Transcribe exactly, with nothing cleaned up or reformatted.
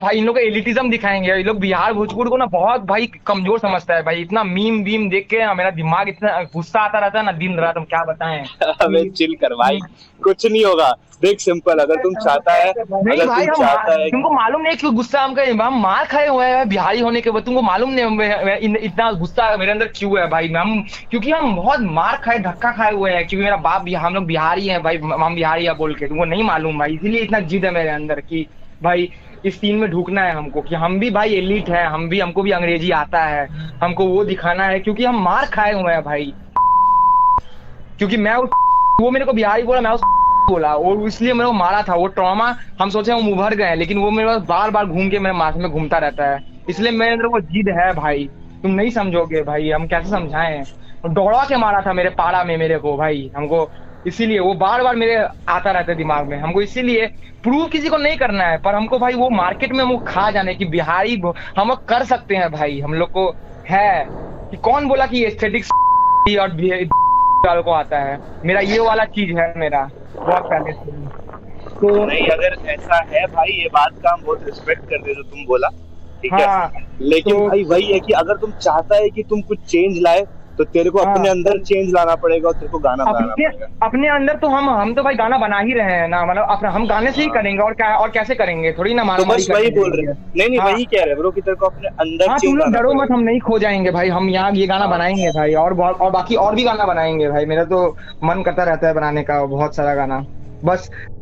भाई इन लोग का एलिटिज्म दिखाएंगे, ये लोग बिहार भोजपुर को ना बहुत भाई कमजोर समझता है भाई। इतना मीम वीम देख के ना मेरा दिमाग इतना गुस्सा आता रहता है ना दिन रात, हम क्या बताएं अबे कि। चिल कर भाई, कुछ नहीं होगा। देख सिंपल, अगर तुम चाहता है, नहीं अगर भाई तुम हम मा- चाहता है। तुमको मालूम नहीं क्यों गुस्सा हम करें, हम मार खाए हुए हैं बिहारी होने के बाद, तुमको मालूम नहीं हम- मैं- इन- इतना गुस्सा मेरे अंदर क्यों है भाई। हम क्योंकि हम बहुत मार खाए धक्का खाए हुए हैं, क्योंकि मेरा बाप भी, हम लोग बिहारी हैं भाई, हम बिहारी है बोल के तुमको नहीं मालूम भाई, इसीलिए इतना जिद है मेरे अंदर कि भाई इस सीन में ढुकना है हमको, कि हम भी भाई एलिट है, हम भी, हमको भी अंग्रेजी आता है, हमको वो दिखाना है, क्योंकि हम मार खाए हुए हैं भाई। क्योंकि मैं उस, वो मेरे को बिहारी बोला, मैं उस बोला, और इसलिए मेरे को मारा था। वो ट्रॉमा हम सोचे हम उभर गए, लेकिन वो मेरे पास बार बार घूम के मेरे माथे में घूमता रहता है। इसलिए मेरे अंदर वो जिद है भाई, तुम नहीं समझोगे भाई, हम कैसे समझाएं। दौड़ा के मारा था मेरे पारा में मेरे को भाई, हमको इसीलिए वो बार बार मेरे आता रहता है दिमाग में। हमको इसीलिए प्रूव किसी को नहीं करना है, पर हमको भाई वो मार्केट में वो खा जाने की बिहारी हम लोग कर सकते हैं भाई, हम लोग को है। कि कौन बोला कि एस्थेटिक्स और वालों को आता है, मेरा ये वाला चीज है मेरा बहुत पहले से ही। तो नहीं, अगर ऐसा है भाई, ये बात का हम बहुत रिस्पेक्ट करते हैं जो तुम बोला, ठीक है। हाँ लेकिन तो भाई वही है कि अगर तुम चाहता है कि तुम कुछ चेंज लाए, तो तेरे को अपने हाँ अंदर चेंज लाना पड़ेगा और तेरे को गाना बनाना अपने पड़ेगा। अपने अंदर तो हम हम तो भाई गाना बना ही रहे हैं ना, मतलब अपना हम गाने से ही हाँ, करेंगे, और क्या और कैसे करेंगे, थोड़ी ना तो मारा मारी बस वही बोल करेंगे। रहे, नहीं नहीं हाँ वही कह रहे ब्रो कि तेरे को अपने अंदर हाँ तुम चेंज लोग लाना डरो मत, पड़ेगा। हम नहीं खो जाएंगे भाई, हम यहाँ ये गाना हाँ, बनाएंगे भाई, और बहुत और बाकी और भी गाना बनाएंगे भाई, मेरा तो मन करता रहता है बनाने का बहुत सारा गाना। बस